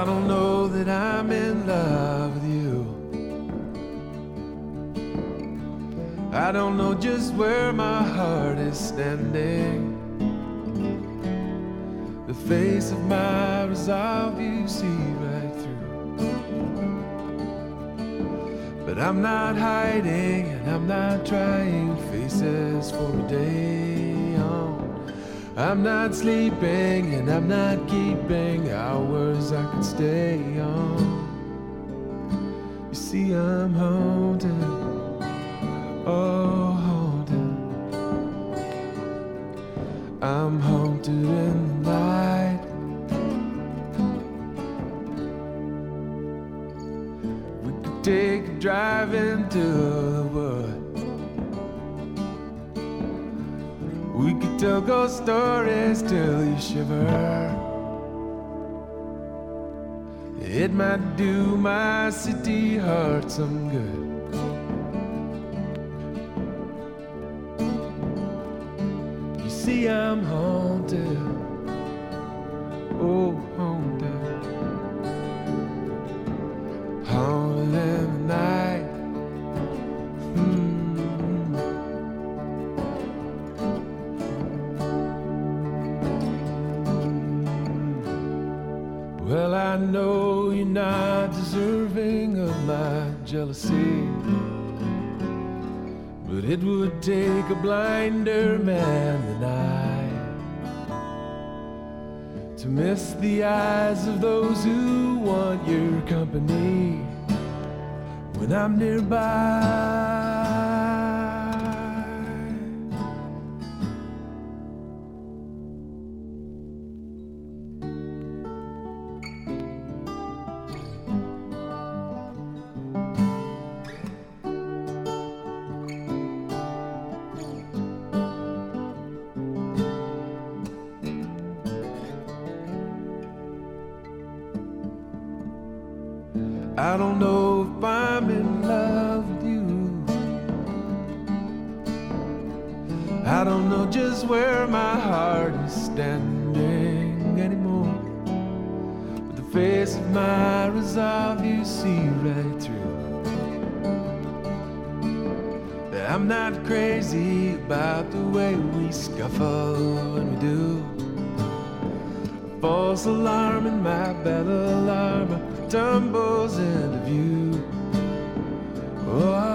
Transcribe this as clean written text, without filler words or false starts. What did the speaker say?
I don't know that I'm in love with you. I don't know just where my heart is standing. The face of my resolve you see right through. But I'm not hiding and I'm not trying faces for a day on. I'm not sleeping and I'm not keeping hours I could stay on. You see I'm haunted, oh haunted. I'm haunted in the night. We could take a drive into the woods. We could tell ghost stories till you shiver. It might do my city heart some good. You see I'm haunted, oh haunted. Haunted in the night. Well, I know you're not deserving of my jealousy, but it would take a blinder man than I to miss the eyes of those who want your company when I'm nearby. I don't know if I'm in love with you. I don't know just where my heart is standing anymore. With the face of my resolve you see right through. That I'm not crazy about the way we scuffle when we do. False alarm in my battle alarm tumbles into view. Oh,